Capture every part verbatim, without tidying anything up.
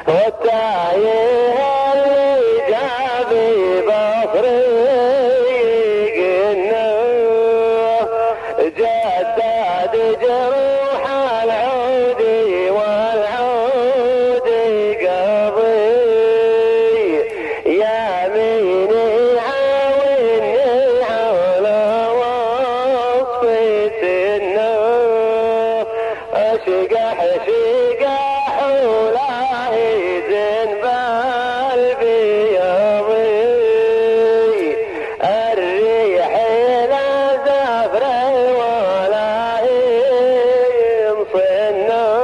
والتايه اللي جابي بصري قلنا جدد جروح العود والعود قضي يا مين عاوني على وصفي سنه اشقح شقح ولا يزن بالبيضي الريح لا زفر ولا يمصنه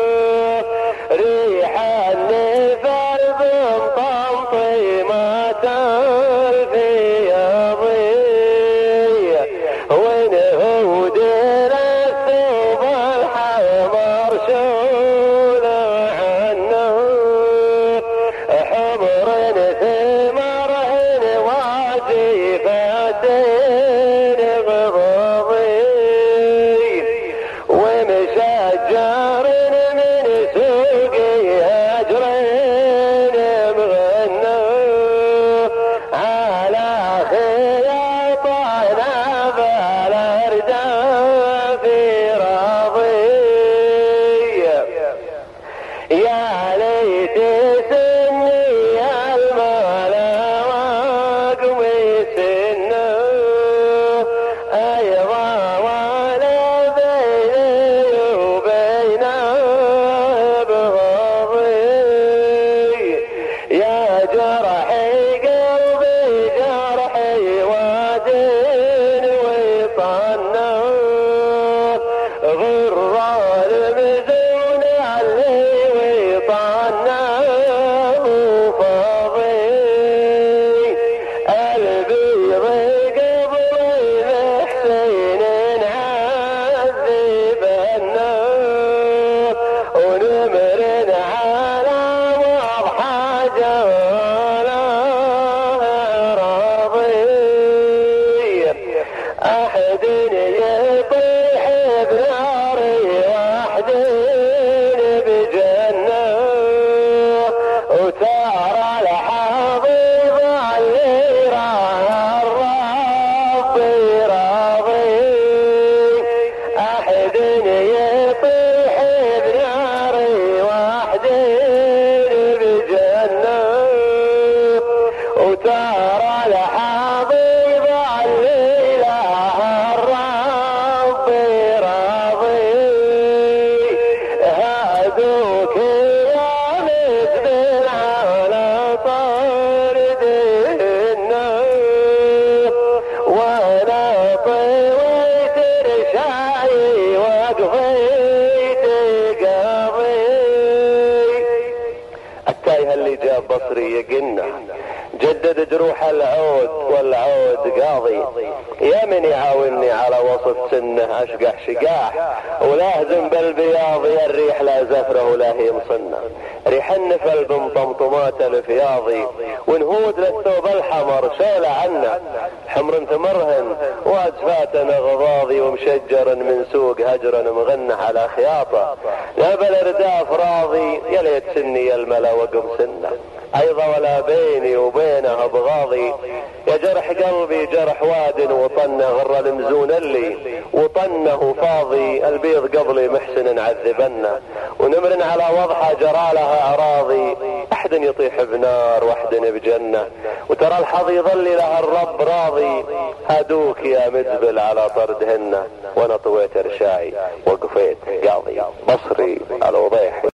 ريح النفر بمطمطمة الفيضي ونهود الثوب الحمر شول عنه حمر ثمر واجفة غضضي ومشجر من سوقي هجر مغنى على خياط نبل ارداف راضي يا ليت سني الملا واقوي سنه ايضا ولا بيني وبينه بغضي يا جرحي قلبي جرحي وادن ويطنه غر المزون اللي ويطنه فاضي البيض قبل الحسين نعذبنه ونمر على وضحى جوله راضي احد يطيح بناري واحد بجنه وترى الحضيض اللي راه الرب راضي احد يطيح بناري واحد بجنه وترى الحضيض اللي راه الرب راضي هادوك يا مثل على طردهن وانا طويت رشاي وقفيت قاضي التايه اللي جاب بصري يقنا جدد جروح العود والعود قاضي يا من يعاوني على وسط سنه اشقح شقاح ولاهزم بالبياض يا الريح لا زفره ولا هي مصنه ريح النفل بمطمطمات الفياضي ونهود للثوب الحمر شول عنا حمر ثمرهن واجفات غضاضي ومشجر من سوق هجر مغنى على خياطه نبل ارداف راضي يا ليت سني الملا وقم سنه ايضا ولا بيني وبينه بغاضي يا جرح قلبي جرح واد وطنه غر المزون اللي وطنه فاضي البيض قبلي محسن عذبنا ونمر على وضحى جرالها اراضي احد يطيح بنار واحد بجنه وترى الحظ يظل لها الرب راضي هادوك يا مزبل على طردهن وانا طويت رشاي وقفيت قاضي بصري الوضيح.